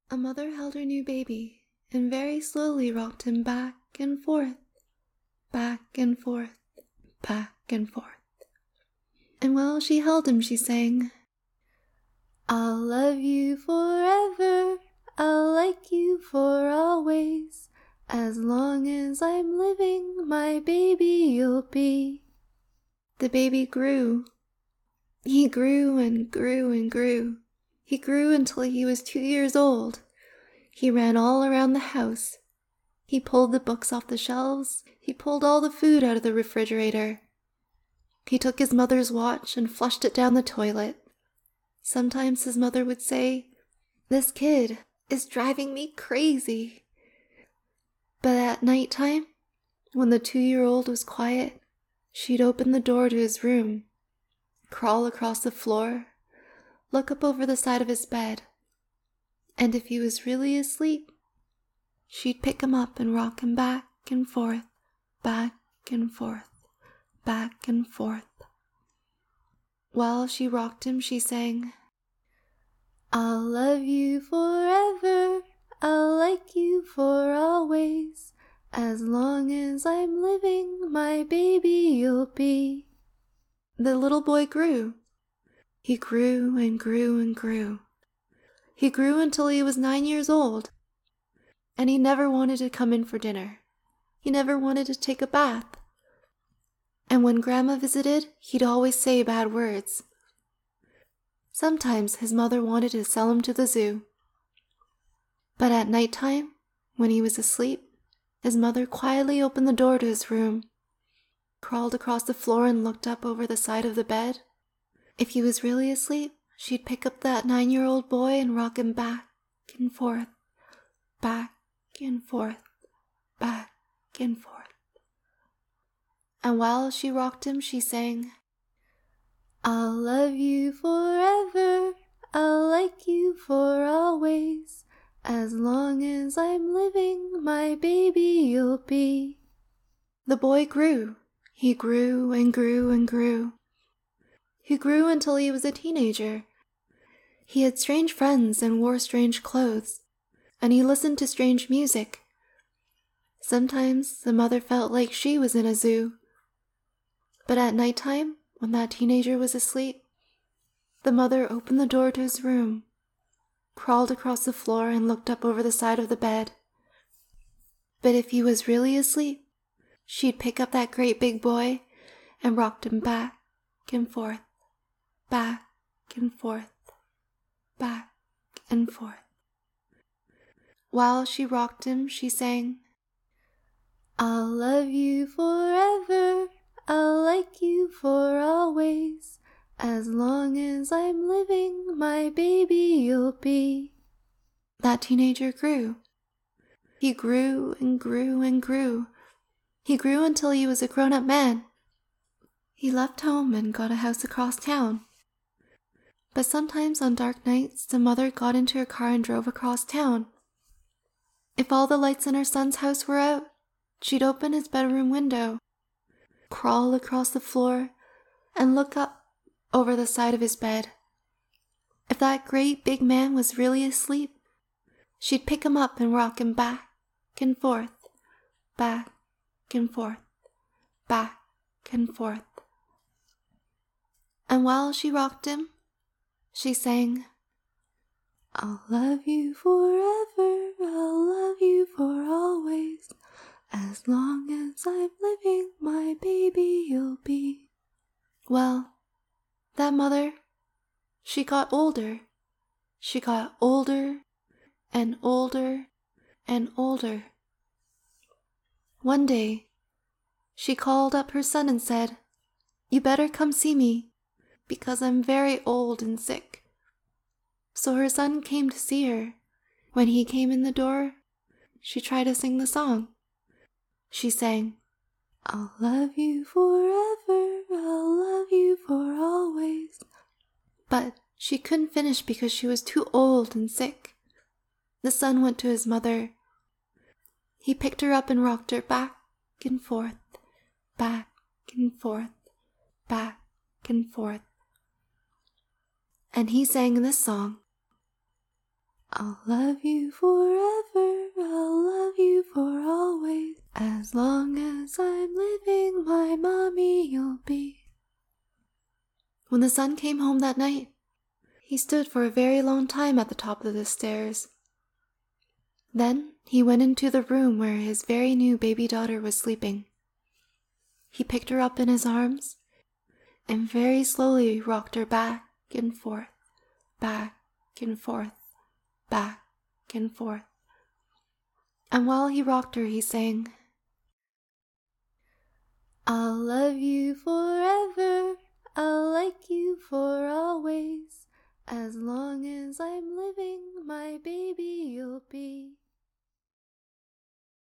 A mother held her new baby and very slowly rocked him back and forth, back and forth, back and forth. And while she held him, she sang, "I'll love you forever, I'll like you for always. As long as I'm living, my baby you'll be." The baby grew. He grew and grew and grew. He grew until he was 2 years old. He ran all around the house. He pulled the books off the shelves. He pulled all the food out of the refrigerator. He took his mother's watch and flushed it down the toilet. Sometimes his mother would say, "This kid is driving me crazy." But at night time, when the 2-year-old was quiet, she'd open the door to his room, crawl across the floor, look up over the side of his bed, and if he was really asleep, she'd pick him up and rock him back and forth, back and forth, back and forth. While she rocked him, she sang, "I'll love you forever, I'll like you for always. As long as I'm living, my baby you'll be." The little boy grew. He grew and grew and grew. He grew until he was 9 years old, and he never wanted to come in for dinner. He never wanted to take a bath. And when Grandma visited, he'd always say bad words. Sometimes his mother wanted to sell him to the zoo. But at night time, when he was asleep, his mother quietly opened the door to his room, crawled across the floor and looked up over the side of the bed. If he was really asleep, she'd pick up that 9-year-old boy and rock him back and forth, back and forth, back and forth. And while she rocked him, she sang, "I'll love you forever, I'll like you for always. As long as I'm living, my baby you'll be." The boy grew. He grew and grew and grew. He grew until he was a teenager. He had strange friends and wore strange clothes, and he listened to strange music. Sometimes the mother felt like she was in a zoo. But at night time, when that teenager was asleep, the mother opened the door to his room, crawled across the floor and looked up over the side of the bed. But if he was really asleep, she'd pick up that great big boy and rocked him back and forth, back and forth, back and forth. While she rocked him, she sang, "I'll love you forever, I'll like you for always. As long as I'm living, my baby you'll be." That teenager grew. He grew and grew and grew. He grew until he was a grown-up man. He left home and got a house across town. But sometimes on dark nights, the mother got into her car and drove across town. If all the lights in her son's house were out, she'd open his bedroom window, crawl across the floor, and look up over the side of his bed. If that great big man was really asleep, she'd pick him up and rock him back and forth, back and forth, back and forth. And while she rocked him, she sang, "I'll love you forever, I'll love you for always. As long as I'm living, my baby you'll be." Well, that mother, she got older. She got older and older and older. One day, she called up her son and said, "You better come see me, because I'm very old and sick." So her son came to see her. When he came in the door, she tried to sing the song. She sang, "I'll love you forever, I'll love you for always." But she couldn't finish because she was too old and sick. The son went to his mother. He picked her up and rocked her back and forth, back and forth, back and forth. And he sang this song, I'll love you forever, I'll love you for always. As long as I'm living, my mommy you'll be. When the son came home that night, he stood for a very long time at the top of the stairs. Then he went into the room where his very new baby daughter was sleeping. He picked her up in his arms and very slowly rocked her back and forth, back and forth, back and forth. And while he rocked her, he sang, I'll love you forever, I'll like you for always. As long as I'm living, my baby you'll be.